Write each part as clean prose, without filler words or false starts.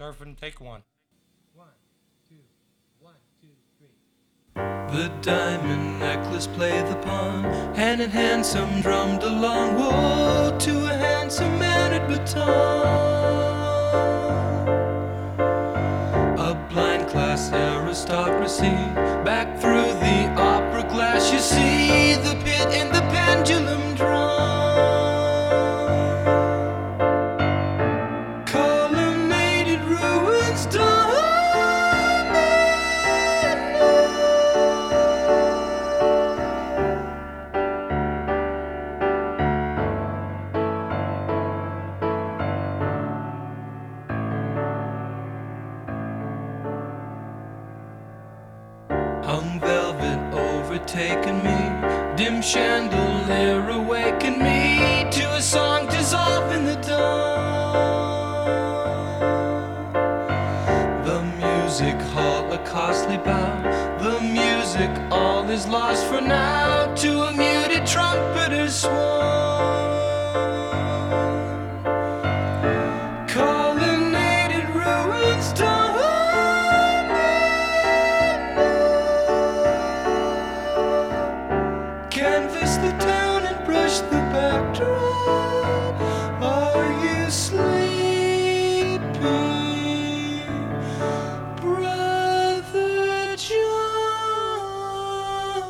Surfing, take one. 1, 2, 1, 2, 3. The diamond necklace played the pawn, hand in hand some drummed along. Woe to a handsome man at baton. A blind class aristocracy, back through the opera glass you see the pit and the pendulum drum. Colonnaded ruins hung velvet overtaken me, dim chandelier awakened me to a song dissolved in the dawn. The music hall a costly bow, the music all is lost for now to a muted trumpeter's swan. Colonnaded ruins canvas the town and brush the backdrop. Are you sleeping, Brother John?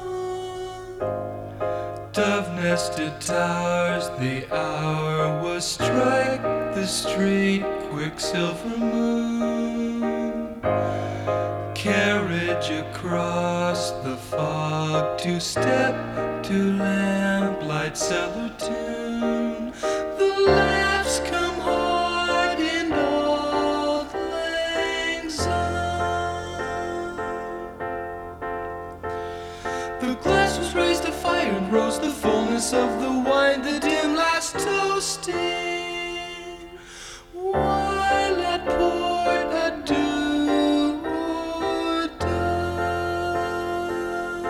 Dove-nested towers, the hour was strike the straight quicksilver moon. Carriage across the fog, two-step to lamplight cellar tune. The laughs come hard in old lang syne. The glass was raised to fire and rose the fullness of the wine, the dim last toasting. While at port adieu or die.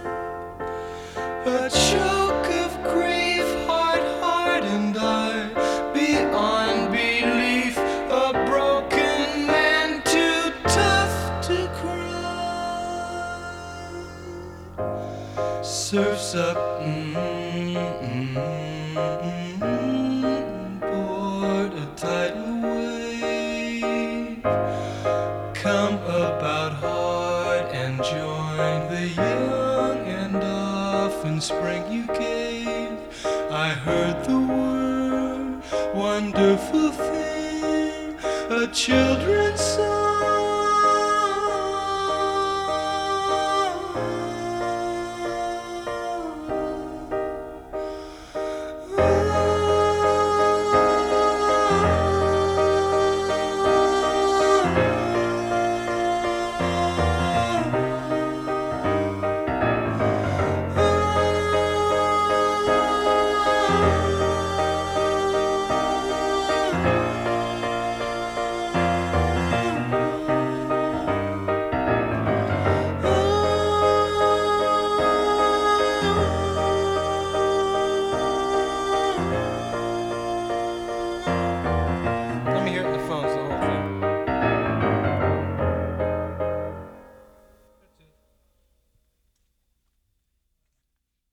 A choke of grief, heart-hardened I, beyond belief, a broken man too tough to cry. Surfs up, board a tidal wave, come about hard and join the young and often spring you gave. I heard the word, wonderful thing, a children's song.